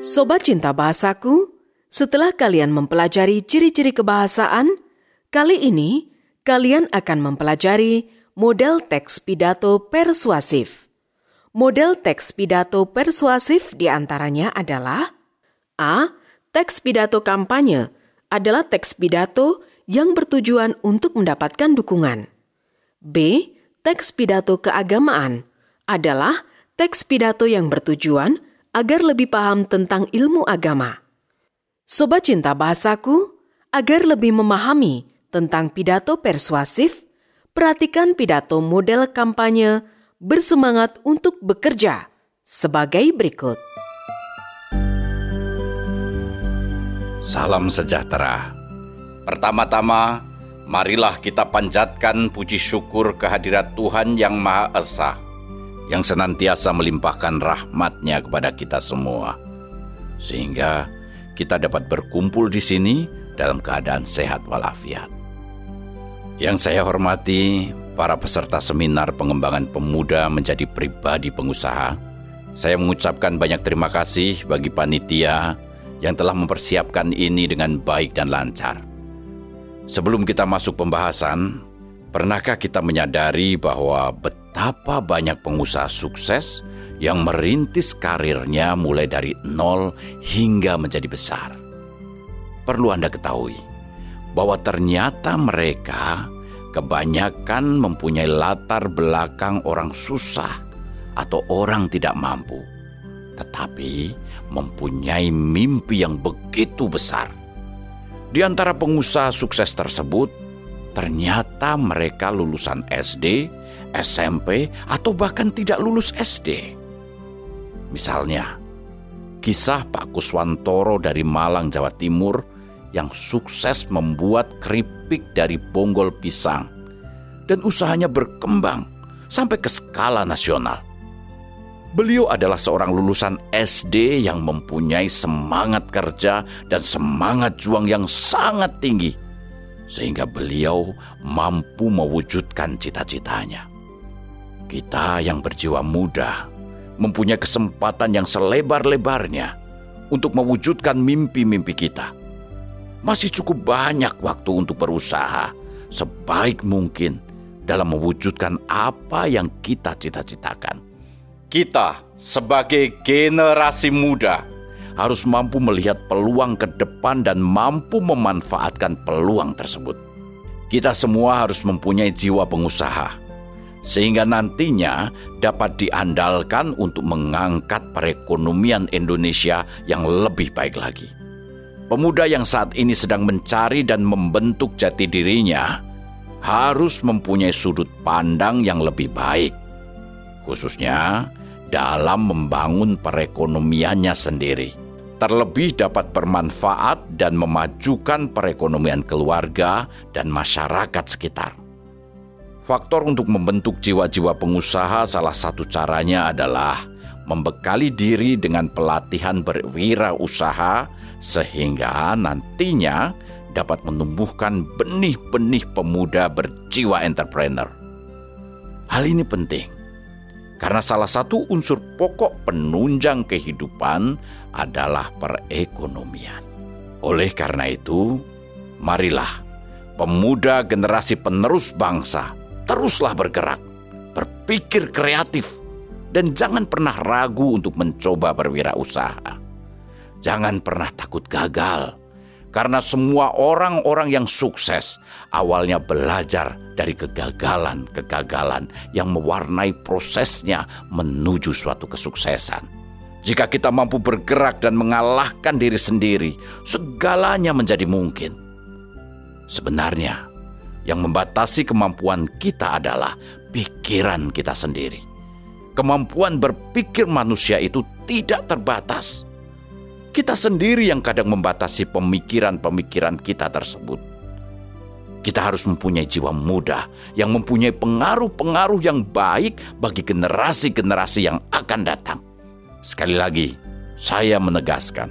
Sobat Cinta Bahasaku, setelah kalian mempelajari ciri-ciri kebahasaan, kali ini kalian akan mempelajari model teks pidato persuasif. Model teks pidato persuasif diantaranya adalah A. Teks pidato kampanye adalah teks pidato yang bertujuan untuk mendapatkan dukungan. B. Teks pidato keagamaan adalah teks pidato yang bertujuan agar lebih paham tentang ilmu agama. Sobat Cinta Bahasaku, agar lebih memahami tentang pidato persuasif, perhatikan pidato model kampanye bersemangat untuk bekerja sebagai berikut. Salam sejahtera. Pertama-tama, marilah kita panjatkan puji syukur kehadirat Tuhan Yang Maha Esa, yang senantiasa melimpahkan rahmat-Nya kepada kita semua, sehingga kita dapat berkumpul di sini dalam keadaan sehat walafiat. Yang saya hormati, para peserta seminar pengembangan pemuda menjadi pribadi pengusaha, saya mengucapkan banyak terima kasih bagi panitia yang telah mempersiapkan ini dengan baik dan lancar. Sebelum kita masuk pembahasan, pernahkah kita menyadari bahwa betapa banyak pengusaha sukses yang merintis karirnya mulai dari nol hingga menjadi besar? Perlu Anda ketahui bahwa ternyata mereka kebanyakan mempunyai latar belakang orang susah atau orang tidak mampu, tetapi mempunyai mimpi yang begitu besar. Di antara pengusaha sukses tersebut, ternyata mereka lulusan SD, SMP, atau bahkan tidak lulus SD. Misalnya, kisah Pak Kuswantoro dari Malang, Jawa Timur yang sukses membuat keripik dari bonggol pisang dan usahanya berkembang sampai ke skala nasional. Beliau adalah seorang lulusan SD yang mempunyai semangat kerja dan semangat juang yang sangat tinggi, sehingga beliau mampu mewujudkan cita-citanya. Kita yang berjiwa muda mempunyai kesempatan yang selebar-lebarnya untuk mewujudkan mimpi-mimpi kita. Masih cukup banyak waktu untuk berusaha sebaik mungkin dalam mewujudkan apa yang kita cita-citakan. Kita sebagai generasi muda harus mampu melihat peluang ke depan dan mampu memanfaatkan peluang tersebut. Kita semua harus mempunyai jiwa pengusaha, sehingga nantinya dapat diandalkan untuk mengangkat perekonomian Indonesia yang lebih baik lagi. Pemuda yang saat ini sedang mencari dan membentuk jati dirinya harus mempunyai sudut pandang yang lebih baik, khususnya dalam membangun perekonomiannya sendiri. Terlebih dapat bermanfaat dan memajukan perekonomian keluarga dan masyarakat sekitar. Faktor untuk membentuk jiwa-jiwa pengusaha salah satu caranya adalah membekali diri dengan pelatihan berwirausaha sehingga nantinya dapat menumbuhkan benih-benih pemuda berjiwa entrepreneur. Hal ini penting karena salah satu unsur pokok penunjang kehidupan adalah perekonomian. Oleh karena itu, marilah pemuda generasi penerus bangsa teruslah bergerak, berpikir kreatif, dan jangan pernah ragu untuk mencoba berwirausaha. Jangan pernah takut gagal, karena semua orang-orang yang sukses awalnya belajar dari kegagalan-kegagalan yang mewarnai prosesnya menuju suatu kesuksesan. Jika kita mampu bergerak dan mengalahkan diri sendiri, segalanya menjadi mungkin. Sebenarnya, yang membatasi kemampuan kita adalah pikiran kita sendiri. Kemampuan berpikir manusia itu tidak terbatas. Kita sendiri yang kadang membatasi pemikiran-pemikiran kita tersebut. Kita harus mempunyai jiwa muda yang mempunyai pengaruh-pengaruh yang baik bagi generasi-generasi yang akan datang. Sekali lagi, saya menegaskan,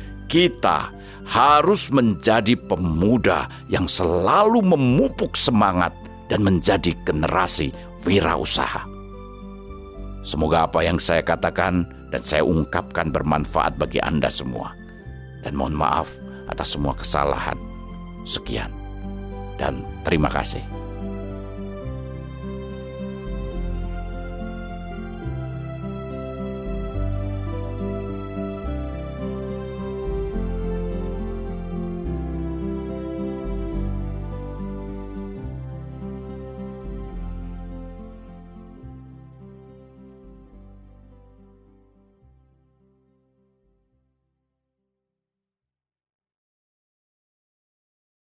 kita harus menjadi pemuda yang selalu memupuk semangat dan menjadi generasi wirausaha. Semoga apa yang saya katakan dan saya ungkapkan bermanfaat bagi Anda semua. Dan mohon maaf atas semua kesalahan. Sekian dan terima kasih.